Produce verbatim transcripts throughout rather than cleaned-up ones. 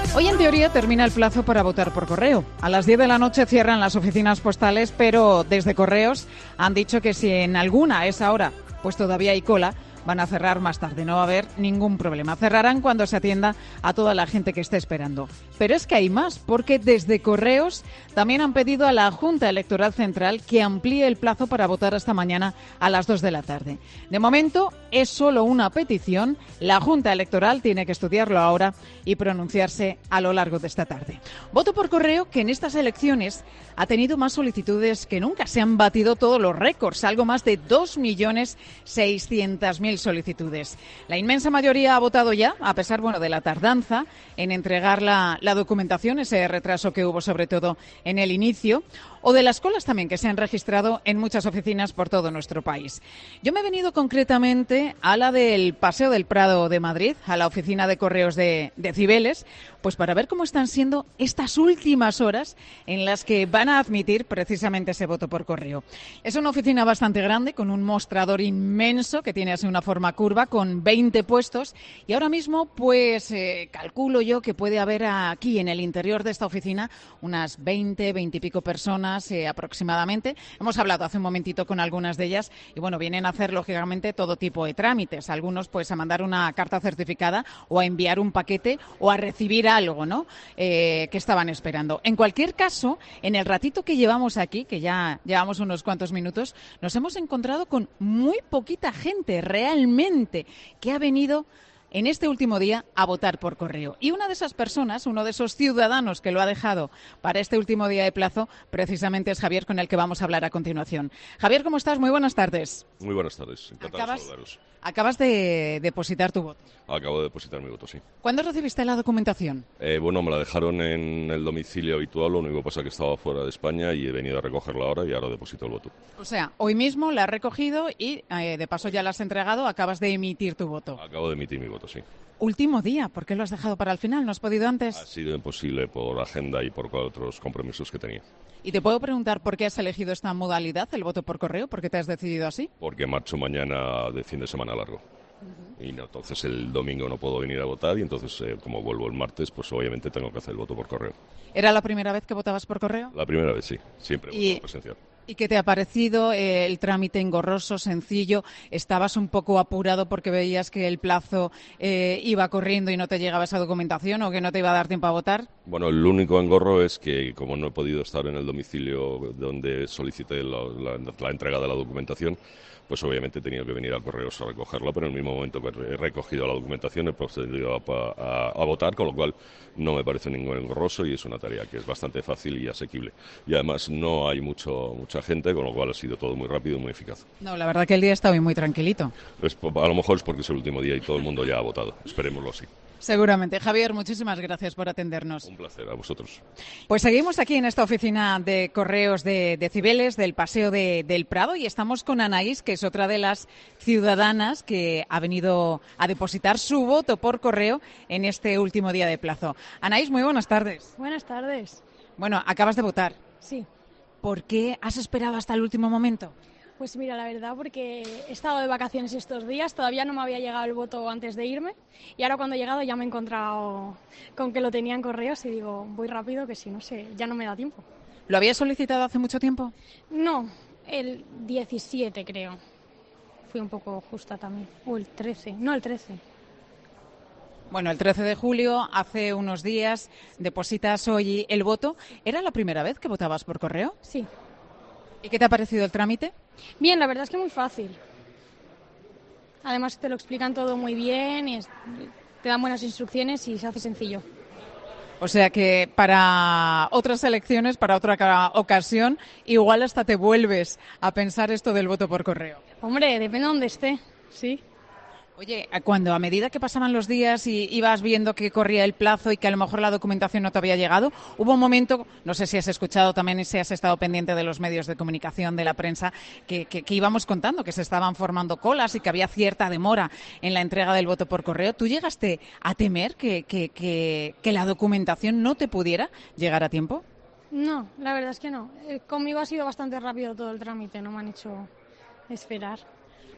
Hoy, en teoría, termina el plazo para votar por correo. A las diez de la noche cierran las oficinas postales, pero desde Correos han dicho que si en alguna a esa hora pues todavía hay cola, van a cerrar más tarde, no va a haber ningún problema. Cerrarán cuando se atienda a toda la gente que esté esperando. Pero es que hay más, porque desde Correos también han pedido a la Junta Electoral Central que amplíe el plazo para votar hasta mañana a las dos de la tarde. De momento es solo una petición, la Junta Electoral tiene que estudiarlo ahora y pronunciarse a lo largo de esta tarde. Voto por correo que en estas elecciones ha tenido más solicitudes que nunca. Se han batido todos los récords, algo más de dos millones seiscientas mil solicitudes. La inmensa mayoría ha votado ya, a pesar bueno, de la tardanza en entregar la, la documentación, ese retraso que hubo sobre todo en el inicio, o de las colas también que se han registrado en muchas oficinas por todo nuestro país. Yo me he venido concretamente a la del Paseo del Prado de Madrid, a la oficina de correos de, de Cibeles, pues para ver cómo están siendo estas últimas horas en las que van a admitir precisamente ese voto por correo. Es una oficina bastante grande, con un mostrador inmenso que tiene así una forma curva, con veinte puestos, y ahora mismo pues eh, calculo yo que puede haber aquí en el interior de esta oficina unas veinte, veinte y pico personas Eh, aproximadamente. Hemos hablado hace un momentito con algunas de ellas y bueno, vienen a hacer lógicamente todo tipo de trámites. Algunos pues a mandar una carta certificada o a enviar un paquete o a recibir algo, ¿no? Eh, que estaban esperando. En cualquier caso, en el ratito que llevamos aquí, que ya llevamos unos cuantos minutos, nos hemos encontrado con muy poquita gente realmente que ha venido en este último día a votar por correo. Y una de esas personas, uno de esos ciudadanos que lo ha dejado para este último día de plazo, precisamente es Javier, con el que vamos a hablar a continuación. Javier, ¿cómo estás? Muy buenas tardes. Muy buenas tardes. Encantado acabas, de saludaros. Acabas de depositar tu voto. Acabo de depositar mi voto, sí. ¿Cuándo recibiste la documentación? Eh, bueno, me la dejaron en el domicilio habitual, lo único que pasa es que estaba fuera de España y he venido a recogerla ahora y ahora deposito el voto. O sea, hoy mismo la has recogido y eh, de paso ya la has entregado, acabas de emitir tu voto. Acabo de emitir mi voto, sí. Último día, ¿por qué lo has dejado para el final? ¿No has podido antes? Ha sido imposible por agenda y por otros compromisos que tenía. ¿Y te puedo preguntar por qué has elegido esta modalidad, el voto por correo? ¿Por qué te has decidido así? Porque marcho mañana de fin de semana largo. Uh-huh. Y no, entonces el domingo no puedo venir a votar y entonces, eh, como vuelvo el martes, pues obviamente tengo que hacer el voto por correo. ¿Era la primera vez que votabas por correo? La primera vez, sí. Siempre he votado presencial. ¿Y qué te ha parecido eh, el trámite engorroso, sencillo? ¿Estabas un poco apurado porque veías que el plazo eh, iba corriendo y no te llegaba esa documentación o que no te iba a dar tiempo a votar? Bueno, el único engorro es que, como no he podido estar en el domicilio donde solicité la, la, la entrega de la documentación, pues obviamente he tenido que venir a Correos a recogerla, pero en el mismo momento que he recogido la documentación he procedido a, a, a votar, con lo cual no me parece ningún engorroso y es una tarea que es bastante fácil y asequible. Y además no hay mucho mucha gente, con lo cual ha sido todo muy rápido y muy eficaz. No, la verdad que el día está hoy muy tranquilito. Pues, a lo mejor es porque es el último día y todo el mundo ya ha votado. Esperémoslo así. Seguramente. Javier, muchísimas gracias por atendernos. Un placer, a vosotros. Pues seguimos aquí en esta oficina de correos de, de Cibeles, del Paseo de, del Prado, y estamos con Anaís, que es otra de las ciudadanas que ha venido a depositar su voto por correo en este último día de plazo. Anaís, muy buenas tardes. Buenas tardes. Bueno, acabas de votar. Sí. ¿Por qué has esperado hasta el último momento? Pues mira, la verdad, porque he estado de vacaciones estos días, todavía no me había llegado el voto antes de irme y ahora cuando he llegado ya me he encontrado con que lo tenía en correos y digo, voy rápido que si no sé, ya no me da tiempo. ¿Lo habías solicitado hace mucho tiempo? No, el diecisiete creo. Fui un poco justa también. O el trece, no el trece. Bueno, el trece de julio, hace unos días, depositas hoy el voto. ¿Era la primera vez que votabas por correo? Sí. ¿Y qué te ha parecido el trámite? Bien, la verdad es que muy fácil. Además te lo explican todo muy bien, y es, te dan buenas instrucciones y se hace sencillo. O sea que para otras elecciones, para otra ocasión, igual hasta te vuelves a pensar esto del voto por correo. Hombre, depende de dónde esté, sí. Oye, cuando a medida que pasaban los días y ibas viendo que corría el plazo y que a lo mejor la documentación no te había llegado, hubo un momento, no sé si has escuchado también y si has estado pendiente de los medios de comunicación, de la prensa, que, que, que íbamos contando que se estaban formando colas y que había cierta demora en la entrega del voto por correo. ¿Tú llegaste a temer que, que, que, que la documentación no te pudiera llegar a tiempo? No, la verdad es que no. Conmigo ha sido bastante rápido todo el trámite, no me han hecho esperar.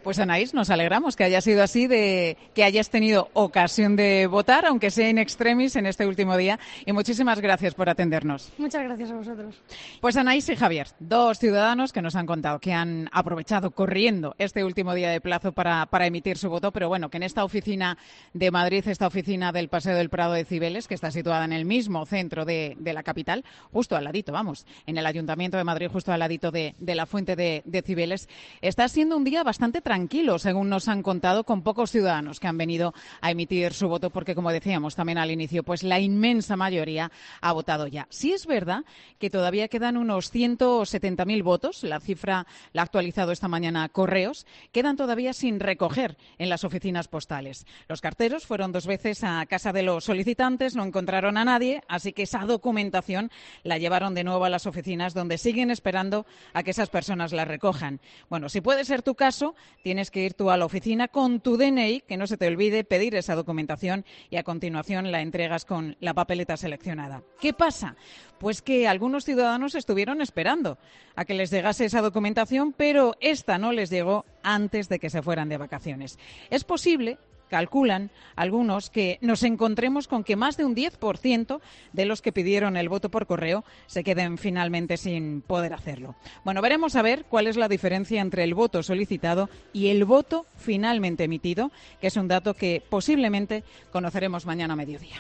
Pues Anaís, nos alegramos que haya sido así, de que hayas tenido ocasión de votar, aunque sea in extremis en este último día, y muchísimas gracias por atendernos. Muchas gracias a vosotros. Pues Anaís y Javier, dos ciudadanos que nos han contado que han aprovechado corriendo este último día de plazo para, para emitir su voto, pero bueno, que en esta oficina de Madrid, esta oficina del Paseo del Prado de Cibeles, que está situada en el mismo centro de, de la capital, justo al ladito, vamos, en el Ayuntamiento de Madrid, justo al ladito de, de la Fuente de, de Cibeles, está siendo un día bastante tranquilo, según nos han contado, con pocos ciudadanos que han venido a emitir su voto, porque como decíamos también al inicio, pues la inmensa mayoría ha votado ya. Sí es verdad que todavía quedan unos ciento setenta mil votos, la cifra la ha actualizado esta mañana Correos, quedan todavía sin recoger en las oficinas postales. Los carteros fueron dos veces a casa de los solicitantes, no encontraron a nadie, así que esa documentación la llevaron de nuevo a las oficinas, donde siguen esperando a que esas personas la recojan. Bueno, si puede ser tu caso, tienes que ir tú a la oficina con tu D N I, que no se te olvide pedir esa documentación y a continuación la entregas con la papeleta seleccionada. ¿Qué pasa? Pues que algunos ciudadanos estuvieron esperando a que les llegase esa documentación, pero esta no les llegó antes de que se fueran de vacaciones. Es posible, calculan algunos, que nos encontremos con que más de un diez por ciento de los que pidieron el voto por correo se queden finalmente sin poder hacerlo. Bueno, veremos a ver cuál es la diferencia entre el voto solicitado y el voto finalmente emitido, que es un dato que posiblemente conoceremos mañana a mediodía.